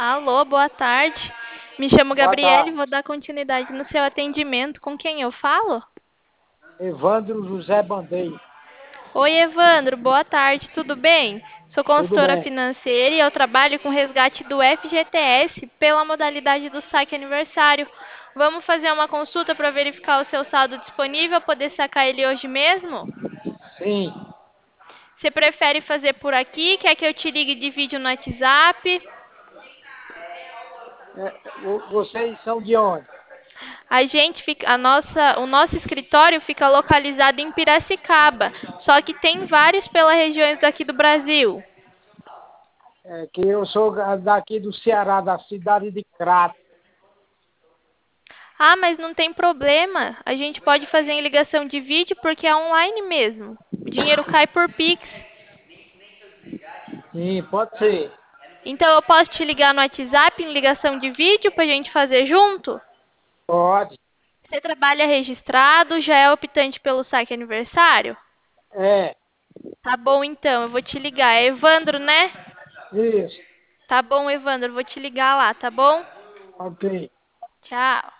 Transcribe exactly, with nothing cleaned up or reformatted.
Alô, boa tarde. Me chamo Boa Gabriele e tarde. vou dar continuidade no seu atendimento. Com quem eu falo? Evandro José Bandeira. Oi, Evandro, boa tarde, tudo bem? Sou Tudo consultora bem? financeira e eu trabalho com resgate do F G T S pela modalidade do saque aniversário. Vamos fazer uma consulta para verificar o seu saldo disponível, poder sacar ele hoje mesmo? Sim. Você prefere fazer por aqui? Quer que eu te ligue de vídeo no WhatsApp? É, vo- vocês são de onde? A gente fica, a nossa, o nosso escritório fica localizado em Piracicaba, só que tem vários pelas regiões daqui do Brasil. É, que eu sou daqui do Ceará, da cidade de Crato. Ah, mas não tem problema. A gente pode fazer em ligação de vídeo porque é online mesmo. O dinheiro cai por Pix. Sim, pode ser. Então eu posso te ligar no WhatsApp em ligação de vídeo para a gente fazer junto? Pode. Você trabalha registrado, já é optante pelo saque aniversário? É, Tá bom então, eu vou te ligar. É Evandro, né? isso. Tá bom, Evandro, eu vou te ligar lá, tá bom? Ok. Tchau.